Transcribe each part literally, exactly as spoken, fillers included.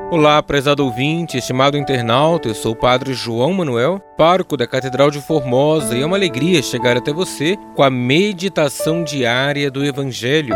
Olá, prezado ouvinte, estimado internauta, eu sou o Padre João Manuel, pároco da Catedral de Formosa, e é uma alegria chegar até você com a meditação diária do Evangelho.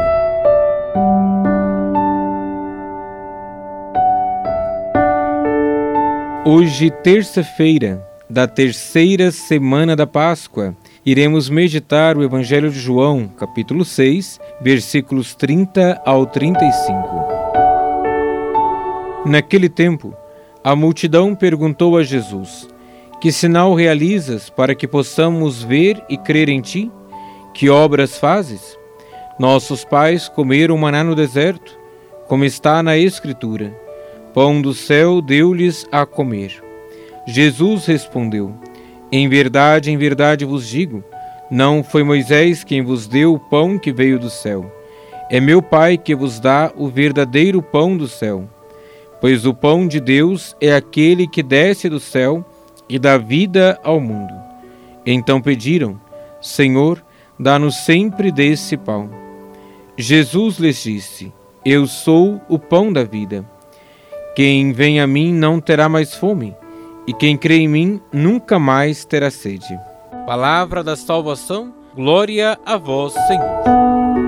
Hoje, terça-feira, da terceira semana da Páscoa, iremos meditar o Evangelho de João, capítulo seis, versículos trinta ao trinta e cinco. Naquele tempo, a multidão perguntou a Jesus: Que sinal realizas para que possamos ver e crer em ti? Que obras fazes? Nossos pais comeram maná no deserto, como está na Escritura: Pão do céu deu-lhes a comer. Jesus respondeu: Em verdade, em verdade vos digo, não foi Moisés quem vos deu o pão que veio do céu. É meu Pai que vos dá o verdadeiro pão do céu. Pois o pão de Deus é aquele que desce do céu e dá vida ao mundo. Então pediram: Senhor, dá-nos sempre desse pão. Jesus lhes disse: Eu sou o pão da vida. Quem vem a mim não terá mais fome, e quem crê em mim nunca mais terá sede. Palavra da salvação, glória a vós, Senhor.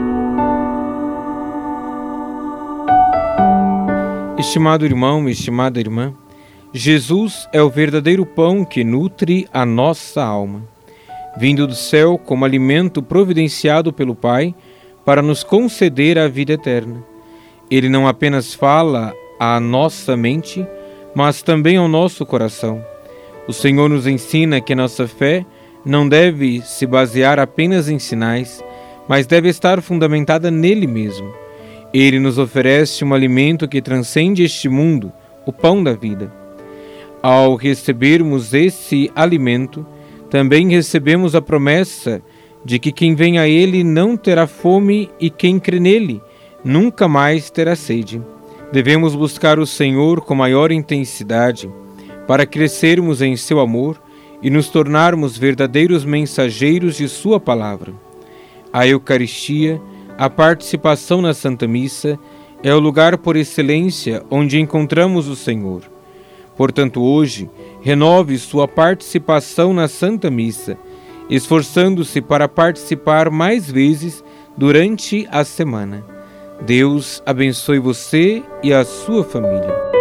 Estimado irmão, estimada irmã, Jesus é o verdadeiro pão que nutre a nossa alma, vindo do céu como alimento providenciado pelo Pai para nos conceder a vida eterna. Ele não apenas fala à nossa mente, mas também ao nosso coração. O Senhor nos ensina que a nossa fé não deve se basear apenas em sinais, mas deve estar fundamentada nele mesmo. Ele nos oferece um alimento que transcende este mundo, o pão da vida. Ao recebermos esse alimento, também recebemos a promessa de que quem vem a Ele não terá fome e quem crê nele nunca mais terá sede. Devemos buscar o Senhor com maior intensidade para crescermos em seu amor e nos tornarmos verdadeiros mensageiros de sua palavra. A Eucaristia, a participação na Santa Missa, é o lugar por excelência onde encontramos o Senhor. Portanto, hoje, renove sua participação na Santa Missa, esforçando-se para participar mais vezes durante a semana. Deus abençoe você e a sua família.